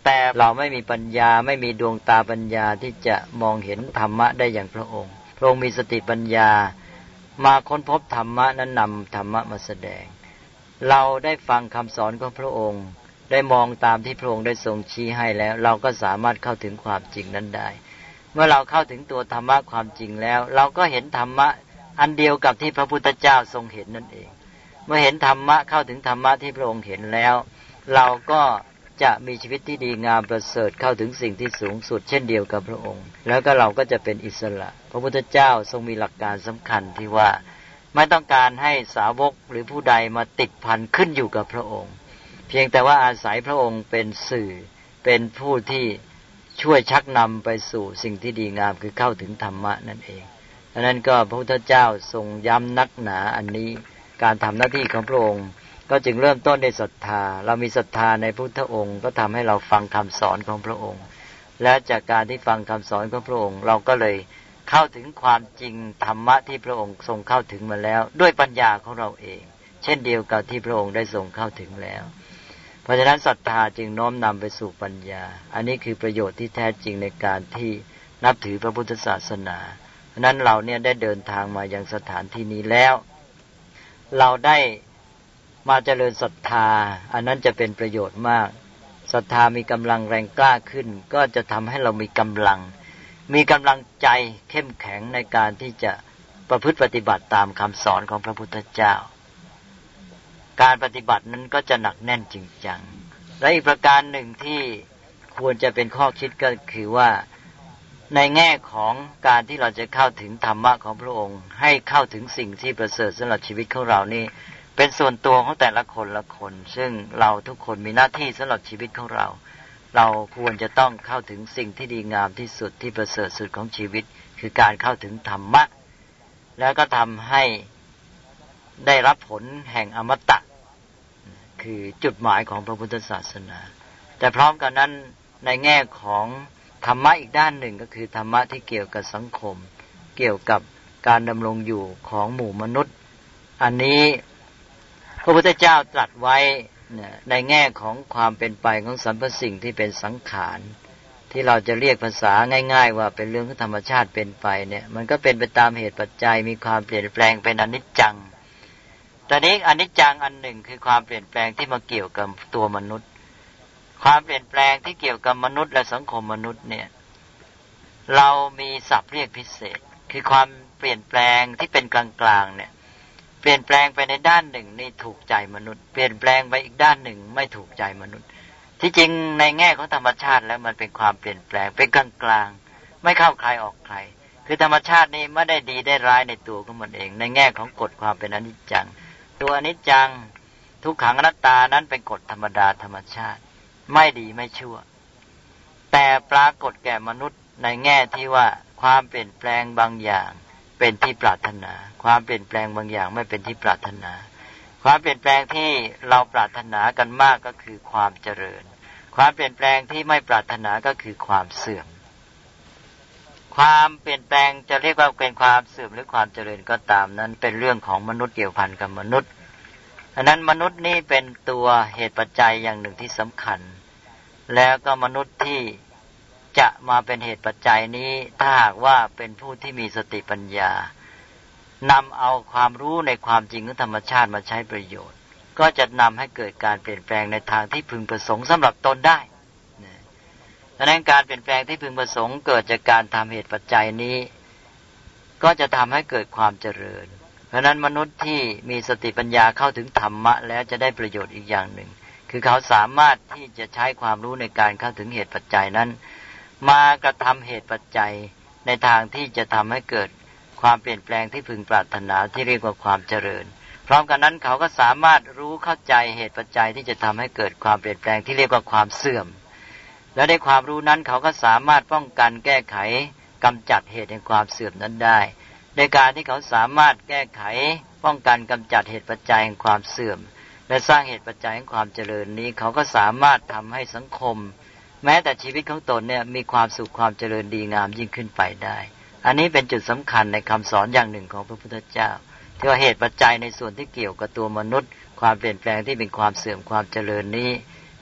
แต่เราไม่มีปัญญาไม่มีดวงตาปัญญาที่จะมองเห็นธรรมะได้อย่างพระองค์พระองค์มีสติปัญญามาค้นพบธรรมะนั้นนำธรรมะมาแสดงเราได้ฟังคำสอนของพระองค์ได้มองตามที่พระองค์ได้ทรงชี้ให้แล้วเราก็สามารถเข้าถึงความจริงนั้นได้เมื่อเราเข้าถึงตัวธรรมะความจริงแล้วเราก็เห็นธรรมะอันเดียวกับที่พระพุทธเจ้าทรงเห็นนั่นเองเมื่อเห็นธรรมะเข้าถึงธรรมะที่พระองค์เห็นแล้วเราก็จะมีชีวิตที่ดีงามประเสริฐเข้าถึงสิ่งที่สูงสุดเช่นเดียวกับพระองค์แล้วก็เราก็จะเป็นอิสระพระพุทธเจ้าทรงมีหลักการสำคัญที่ว่าไม่ต้องการให้สาวกหรือผู้ใดมาติดพันขึ้นอยู่กับพระองค์เพียงแต่ว่าอาศัยพระองค์เป็นสื่อเป็นผู้ที่ช่วยชักนำไปสู่สิ่งที่ดีงามคือเข้าถึงธรรมะนั่นเองดังนั้นก็พระพุทธเจ้าทรงย้ำนักหนาอันนี้การทำหน้าที่ของพระองค์ก็จึงเริ่มต้นด้วยศรัทธาเรามีศรัทธาในพระพุทธองค์ก็ทำให้เราฟังคำสอนของพระองค์และจากการที่ฟังคำสอนของพระองค์เราก็เลยเข้าถึงความจริงธรรมะที่พระองค์ทรงเข้าถึงมาแล้วด้วยปัญญาของเราเองเช่นเดียวกับที่พระองค์ได้ทรงเข้าถึงแล้วเพราะฉะนั้นศรัทธาจึงน้อมนำไปสู่ปัญญาอันนี้คือประโยชน์ที่แท้จริงในการที่นับถือพระพุทธศาสนาเพราะนั้นเราเนี่ยได้เดินทางมายังสถานที่นี้แล้วเราได้มาเจริญศรัทธาอันนั้นจะเป็นประโยชน์มากศรัทธามีกำลังแรงกล้าขึ้นก็จะทำให้เรามีกำลังใจเข้มแข็งในการที่จะประพฤติปฏิบัติตามคำสอนของพระพุทธเจ้าการปฏิบัตินั้นก็จะหนักแน่นจริงจังและอีกประการหนึ่งที่ควรจะเป็นข้อคิดก็คือว่าในแง่ของการที่เราจะเข้าถึงธรรมะของพระองค์ให้เข้าถึงสิ่งที่ประเสริฐสำหรับชีวิตของเรานี่เป็นส่วนตัวของแต่ละคนละคนซึ่งเราทุกคนมีหน้าที่สำหรับชีวิตของเราควรจะต้องเข้าถึงสิ่งที่ดีงามที่สุดที่ประเสริฐสุดของชีวิตคือการเข้าถึงธรรมะแล้วก็ทำให้ได้รับผลแห่งอมตะคือจุดหมายของพระพุทธศาสนาแต่พร้อมกันนั้นในแง่ของธรรมะอีกด้านหนึ่งก็คือธรรมะที่เกี่ยวกับสังคมเกี่ยวกับการดำรงอยู่ของหมู่มนุษย์อันนี้พระพุทธเจ้าตรัสไว้ในแง่ของความเป็นไปของสรรพสิ่งที่เป็นสังขารที่เราจะเรียกภาษาง่ายๆว่าเป็นเรื่องของธรรมชาติเป็นไปเนี่ยมันก็เป็นไปตามเหตุปัจจัยมีความเปลี่ยนแปลงเป็นอนิจจังแต่นี้อนิจจังอันหนึ่งคือความเปลี่ยนแปลงที่มาเกี่ยวกับตัวมนุษย์ความเปลี่ยนแปลงที่เกี่ยวกับมนุษย์และสังคมมนุษย์เนี่ยเรามีศัพท์เรียกพิเศษคือความเปลี่ยนแปลงที่เป็นกลางๆเนี่ยเปลี่ยนแปลงไปในด้านหนึ่งนี่ถูกใจมนุษย์เปลี่ยนแปลงไปอีกด้านหนึ่งไม่ถูกใจมนุษย์ที่จริงในแง่ของธรรมชาติแล้วมันเป็นความเปลี่ยนแปลงเป็นกลางๆไม่เข้าใครออกใครคือธรรมชาตินี้ไม่ได้ดีได้ร้ายในตัวของมันเองในแง่ของกฎความเป็นอนิจจังตัวอนิจจังทุกขังอนัตตานั้นเป็นกฎธรรมดาธรรมชาติไม่ดีไม่ชั่วแต่ปรากฏแก่มนุษย์ในแง่ที่ว่าความเปลี่ยนแปลงบางอย่างเป็นที่ปรารถนาความเปลี่ยนแปลงบางอย่างไม่เป็นที่ปรารถนาความเปลี่ยนแปลงที่เราปรารถนากันมากก็คือความเจริญความเปลี่ยนแปลงที่ไม่ปรารถนาก็คือความเสื่อมความเปลี่ยนแปลงจะเรียกว่าเป็นความเสื่อมหรือความเจริญก็ตามนั้นเป็นเรื่องของมนุษย์เกี่ยวพันกับมนุษย์ฉะนั้นมนุษย์นี่เป็นตัวเหตุปัจจัยอย่างหนึ่งที่สำคัญแล้วก็มนุษย์ที่จะมาเป็นเหตุปัจจัยนี้ถ้าหากว่าเป็นผู้ที่มีสติปัญญานำเอาความรู้ในความจริงของธรรมชาติมาใช้ประโยชน์ก็จะนำให้เกิดการเปลี่ยนแปลงในทางที่พึงประสงค์สำหรับตนได้ดังนั้นการเปลี่ยนแปลงที่พึงประสงค์เกิดจากการทำเหตุปัจจัยนี้ก็จะทำให้เกิดความเจริญเพราะนั้นมนุษย์ที่มีสติปัญญาเข้าถึงธรรมะแล้วจะได้ประโยชน์อีกอย่างหนึ่งคือเขาสามารถที่จะใช้ความรู้ในการเข้าถึงเหตุปัจจัยนั้นมากระทำเหตุปัจจัยในทางที่จะทำให้เกิดความเปลี่ยนแปลงที่พึงปรารถนาที่เรียกว่าความเจริญพร้อมกันนั้นเขาก็สามารถรู้เข้าใจเหตุปัจจัยที่จะทำให้เกิดความเปลี่ยนแปลงที่เรียกว่าความเสื่อมและในความรู้นั้นเขาก็สามารถป้องกันแก้ไขกำจัดเหตุแห่งความเสื่อมนั้นได้ในการที่เขาสามารถแก้ไขป้องกันกำจัดเหตุปัจจัยแห่งความเสื่อมและสร้างเหตุปัจจัยแห่งความเจริญนี้เขาก็สามารถทำให้สังคมแม้แต่ชีวิตของตนเนี่ยมีความสุขความเจริญดีงามยิ่งขึ้นไปได้อันนี้เป็นจุดสำคัญในคำสอนอย่างหนึ่งของพระพุทธเจ้าที่ว่าเหตุปัจจัยในส่วนที่เกี่ยวกับตัวมนุษย์ความเปลี่ยนแปลงที่เป็นความเสื่อมความเจริญนี้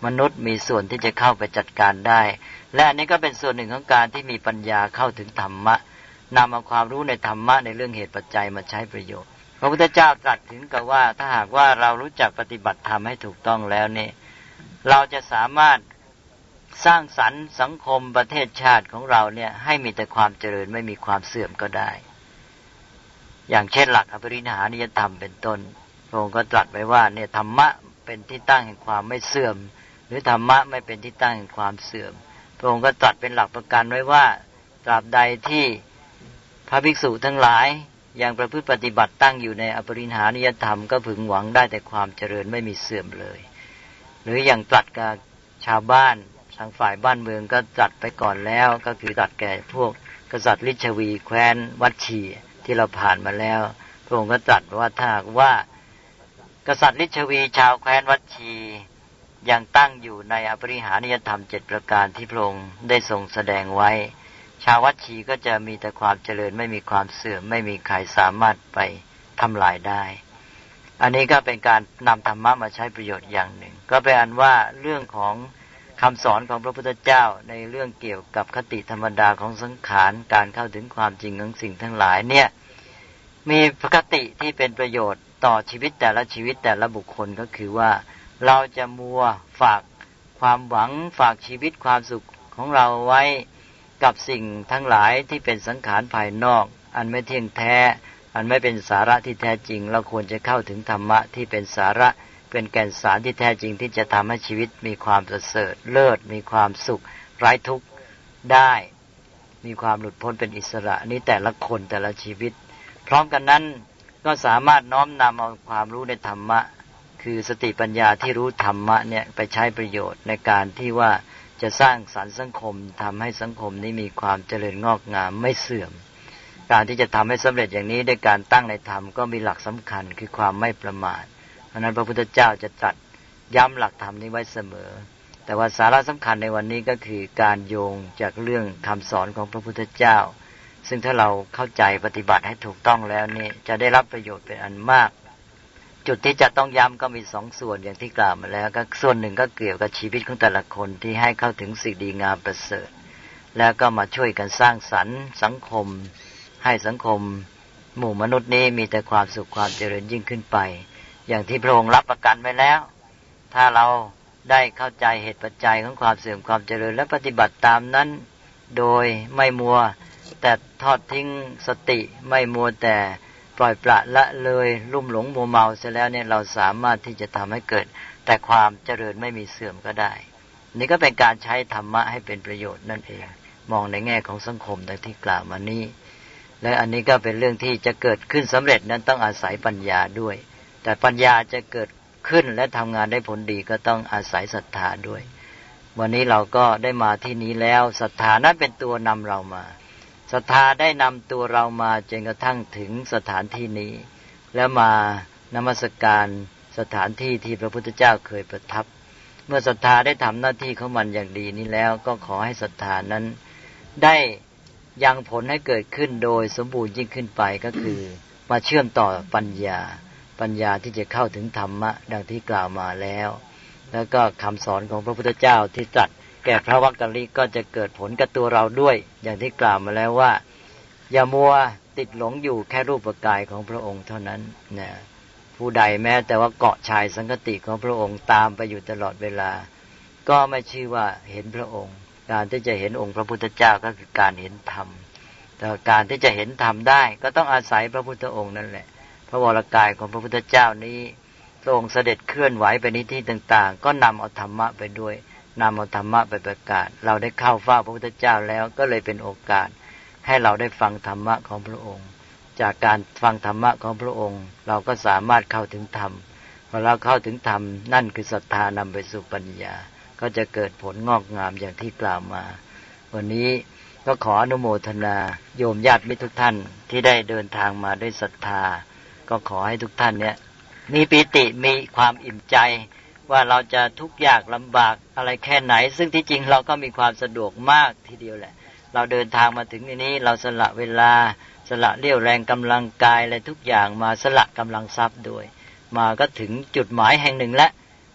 มนุษย์มีส่วนที่จะเข้าไปจัดการได้และอันนี้ก็เป็นส่วนหนึ่งของการที่มีปัญญาเข้าถึงธรรมะนำเอาความรู้ในธรรมะในเรื่องเหตุปัจจัยมาใช้ประโยชน์พระพุทธเจ้าตรัสถึงกับว่าถ้าหากว่าเรารู้จักปฏิบัติธรรมให้ถูกต้องแล้วนี่เราจะสามารถสร้างสรรค์สังคมประเทศชาติของเราเนี่ยให้มีแต่ความเจริญไม่มีความเสื่อมก็ได้อย่างเช่นหลักอปริหานิยธรรมเป็นต้นพระองค์ก็ตรัสไว้ว่าเนี่ยธรรมะเป็นที่ตั้งแห่งความไม่เสื่อมหรือธรรมะไม่เป็นที่ตั้งแห่งความเสื่อมพระองค์ก็ตรัสเป็นหลักประกันไว้ว่าตราบใดที่พระภิกษุทั้งหลายยังประพฤติปฏิบัติตั้งอยู่ในอปริหานิยธรรมก็พึงหวังได้แต่ความเจริญไม่มีเสื่อมเลยหรืออย่างตรัสกับชาวบ้านทางฝ่ายบ้านเมืองก็ตรัสไปก่อนแล้วก็คือตรัสแก่พวกกษัตริย์ลิชวีแคว้นวัชชีที่เราผ่านมาแล้วพระองค์ก็ตรัสว่าถ้าว่ากษัตริย์ลิชวีชาวแคว้นวัชชียังตั้งอยู่ในอปริหานิยธรรม7ประการที่พระองค์ได้ทรงแสดงไว้ชาววัชชีก็จะมีแต่ความเจริญไม่มีความเสื่อมไม่มีใครสามารถไปทำลายได้อันนี้ก็เป็นการนำธรรมะมาใช้ประโยชน์อย่างหนึ่งก็เป็นอันว่าเรื่องของคำสอนของพระพุทธเจ้าในเรื่องเกี่ยวกับคติธรรมดาของสังขารการเข้าถึงความจริงของสิ่งทั้งหลายเนี่ยมีคติที่เป็นประโยชน์ต่อชีวิตแต่ละชีวิตแต่ละบุคคลก็คือว่าเราจะมัวฝากความหวังฝากชีวิตความสุขของเราไว้กับสิ่งทั้งหลายที่เป็นสังขารภายนอกอันไม่เที่ยงแท้อันไม่เป็นสาระที่แท้จริงเราควรจะเข้าถึงธรรมะที่เป็นสาระเป็นแก่นสารที่แท้จริงที่จะทำให้ชีวิตมีความประเสริฐเลิศมีความสุขไร้ทุกข์ได้มีความหลุดพ้นเป็นอิสระนี้แต่ละคนแต่ละชีวิตพร้อมกันนั้นก็สามารถน้อมนำเอาความรู้ในธรรมะคือสติปัญญาที่รู้ธรรมะเนี่ยไปใช้ประโยชน์ในการที่ว่าจะสร้างสรรค์สังคมทำให้สังคมนี้มีความเจริญงอกงามไม่เสื่อมการที่จะทำให้สำเร็จอย่างนี้ด้วยการตั้งในธรรมก็มีหลักสำคัญคือความไม่ประมาทเพราะนั้นพระพุทธเจ้าจะตรัสย้ำหลักธรรมนี้ไว้เสมอแต่ว่าสาระสำคัญในวันนี้ก็คือการโยงจากเรื่องคำสอนของพระพุทธเจ้าซึ่งถ้าเราเข้าใจปฏิบัติให้ถูกต้องแล้วนี่จะได้รับประโยชน์เป็นอันมากจุดที่จะต้องย้ำก็มี2ส่วนอย่างที่กล่าวมาแล้วก็ส่วนหนึ่งก็เกี่ยวกับชีวิตของแต่ละคนที่ให้เข้าถึงสิ่งดีงามประเสริฐแล้วก็มาช่วยกันสร้างสรรค์สังคมให้สังคมหมู่มนุษย์นี้มีแต่ความสุขความเจริญยิ่งขึ้นไปอย่างที่พระองค์รับประกันไว้แล้วถ้าเราได้เข้าใจเหตุปัจจัยของความเสื่อมความเจริญและปฏิบัติตามนั้นโดยไม่มัวแต่ทอดทิ้งสติไม่มัวแต่ปล่อยปละละเลยลุ่มหลงมัวเมาเสียแล้วเนี่ยเราสามารถที่จะทำให้เกิดแต่ความเจริญไม่มีเสื่อมก็ได้นี่ก็เป็นการใช้ธรรมะให้เป็นประโยชน์นั่นเองมองในแง่ของสังคมดังที่กล่าวมานี้และอันนี้ก็เป็นเรื่องที่จะเกิดขึ้นสำเร็จนั้นต้องอาศัยปัญญาด้วยแต่ปัญญาจะเกิดขึ้นและทำงานได้ผลดีก็ต้องอาศัยศรัทธาด้วยวันนี้เราก็ได้มาที่นี้แล้วศรัทธานั้นเป็นตัวนำเรามาศรัทธาได้นำตัวเรามาจนกระทั่งถึงสถานที่นี้แล้วมานมัสการสถานที่ที่พระพุทธเจ้าเคยประทับเมื่อศรัทธาได้ทำหน้าที่ของมันอย่างดีนี้แล้วก็ขอให้ศรัทธานั้นได้ยังผลให้เกิดขึ้นโดยสมบูรณ์ยิ่งขึ้นไปก็คือมาเชื่อมต่อปัญญาที่จะเข้าถึงธรรมะดังที่กล่าวมาแล้วแล้วก็คำสอนของพระพุทธเจ้าที่ตรัสแก่พระวักกะลิก็จะเกิดผลกับตัวเราด้วยอย่างที่กล่าวมาแล้วว่าอย่ามัวติดหลงอยู่แค่รูปกายของพระองค์เท่านั้นนะผู้ใดแม้แต่ว่าเกาะชายสังคติของพระองค์ตามไปอยู่ตลอดเวลาก็ไม่ชื่อว่าเห็นพระองค์การที่จะเห็นองค์พระพุทธเจ้าก็คือการเห็นธรรมแต่การที่จะเห็นธรรมได้ก็ต้องอาศัยพระพุทธองค์นั่นแหละพระวรกายของพระพุทธเจ้านี้พระองค์เสด็จเคลื่อนไหวไปในที่ต่างๆก็นำเอาธรรมะไปด้วยนำเอาธรรมะไปประกาศเราได้เข้าเฝ้าพระพุทธเจ้าแล้วก็เลยเป็นโอกาสให้เราได้ฟังธรรมะของพระองค์จากการฟังธรรมะของพระองค์เราก็สามารถเข้าถึงธรรมพอเราเข้าถึงธรรมนั่นคือศรัทธานำไปสู่ปัญญาก็จะเกิดผลงอกงามอย่างที่กล่าวมาวันนี้ก็ขออนุโมทนาโยมญาติมิตรทุกท่านที่ได้เดินทางมาด้วยศรัทธาก็ขอให้ทุกท่านเนี่ยมีปิติมีความอิ่มใจว่าเราจะทุกข์ยากลำบากอะไรแค่ไหนซึ่งที่จริงเราก็มีความสะดวกมากทีเดียวแหละเราเดินทางมาถึงที่นี้เราสละเวลาสละเรี่ยวแรงกำลังกายอะไรทุกอย่างมาสละกำลังทรัพย์ด้วยมาก็ถึงจุดหมายแห่งหนึ่งแล้ว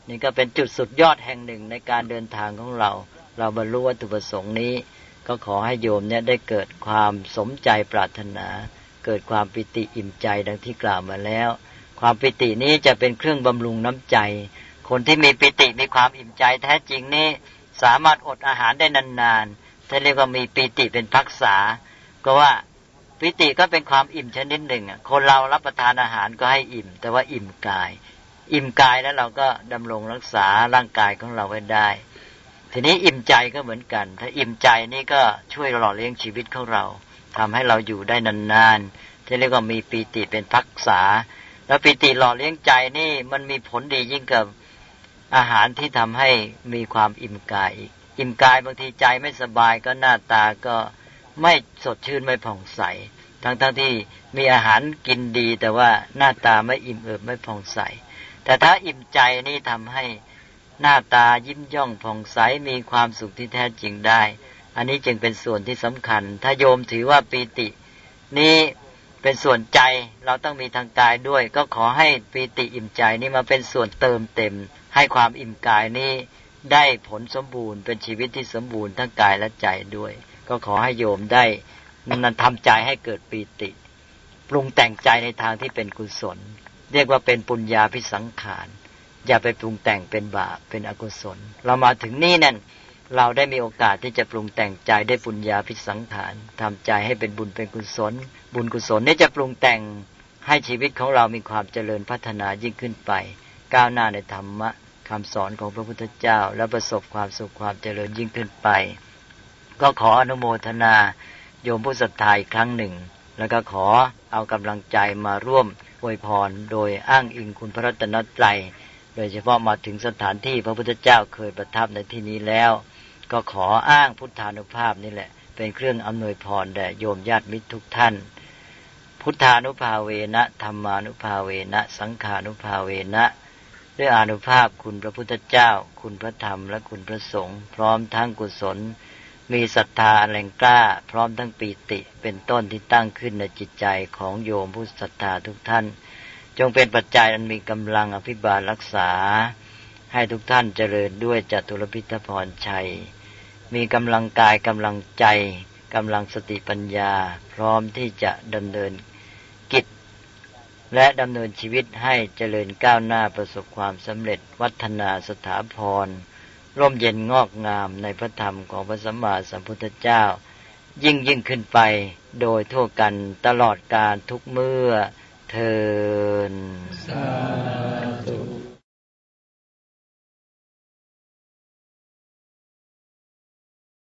นี่ก็เป็นจุดสุดยอดแห่งหนึ่งในการเดินทางของเราบรรลุวัตถุประสงค์นี้ก็ขอให้โยมเนี่ยได้เกิดความสมใจปรารถนาเกิดความปิติอิ่มใจดังที่กล่าวมาแล้วความปิตินี้จะเป็นเครื่องบำรุงน้ำใจคนที่มีปิติมีความอิ่มใจแท้จริงนี่สามารถอดอาหารได้นานๆถ้าเรียกว่ามีปิติเป็นภักษาก็ว่าปิติก็เป็นความอิ่มชนิดหนึ่งคนเรารับประทานอาหารก็ให้อิ่มแต่ว่าอิ่มกายแล้วเราก็ดำรงรักษาร่างกายของเราไว้ได้ทีนี้อิ่มใจก็เหมือนกันถ้าอิ่มใจนี่ก็ช่วยหล่อเลี้ยงชีวิตของเราทำให้เราอยู่ได้นานๆที่เรียกว่ามีปิติเป็นภักษาแล้วปิติหล่อเลี้ยงใจนี่มันมีผลดียิ่งกับอาหารที่ทำให้มีความอิ่มกายอิ่มกายบางทีใจไม่สบายก็หน้าตาก็ไม่สดชื่นไม่ผ่องใสทั้งที่มีอาหารกินดีแต่ว่าหน้าตาไม่อิ่มเอิบไม่ผ่องใสแต่ถ้าอิ่มใจนี่ทำให้หน้าตายิ้มย่องผ่องใสมีความสุขที่แท้จริงได้อันนี้จึงเป็นส่วนที่สำคัญถ้าโยมถือว่าปีตินี้เป็นส่วนใจเราต้องมีทางกายด้วยก็ขอให้ปีติอิ่มใจนี้มาเป็นส่วนเติมเต็มให้ความอิ่มกายนี้ได้ผลสมบูรณ์เป็นชีวิตที่สมบูรณ์ทั้งกายและใจด้วยก็ขอให้โยมได้นั้นทำใจให้เกิดปีติปรุงแต่งใจในทางที่เป็นกุศลเรียกว่าเป็นปุญญาภิสังขารอย่าไปปรุงแต่งเป็นบาปเป็นอกุศลเรามาถึงนี่นั่นเราได้มีโอกาสที่จะปรุงแต่งใจได้ปุญญาภิสังขารทำใจให้เป็นบุญเป็นกุศลบุญกุศลนี้จะปรุงแต่งให้ชีวิตของเรามีความเจริญพัฒนายิ่งขึ้นไปก้าวหน้าในธรรมะคำสอนของพระพุทธเจ้าและประสบความสุขความเจริญยิ่งขึ้นไปก็ขออนุโมทนาโยมผู้ศรัทธาอีกครั้งหนึ่งแล้วก็ขอเอากำลังใจมาร่วมอวยพรโดยอ้างอิงคุณพระรัตนตรัยโดยเฉพาะมาถึงสถานที่พระพุทธเจ้าเคยประทับในที่นี้แล้วก็ขออ้างพุทธานุภาพนี่แหละเป็นเครื่องอำนวยพรแด่โยมญาติมิตรทุกท่านพุทธานุภาเวนะธัมมานุภาเวนะสังฆานุภาเวนะด้วยอานุภาพคุณพระพุทธเจ้าคุณพระธรรมและคุณพระสงฆ์พร้อมทั้งกุศลมีศรัทธาแรงกล้าพร้อมทั้งปีติเป็นต้นที่ตั้งขึ้นในจิตใจของโยมผู้ศรัทธาทุกท่านจงเป็นปัจจัยอันมีกำลังอภิบาลรักษาให้ทุกท่านเจริญด้วยจตุรพิธพรชัยมีกำลังกายกำลังใจกำลังสติปัญญาพร้อมที่จะดำเนินกิจและดำเนินชีวิตให้เจริญก้าวหน้าประสบความสำเร็จวัฒนาสถาพรร่มเย็นงอกงามในพระธรรมของพระสัมมาสัมพุทธเจ้ายิ่งขึ้นไปโดยทั่วกันตลอดกาลทุกเมื่อเทอญสาธุ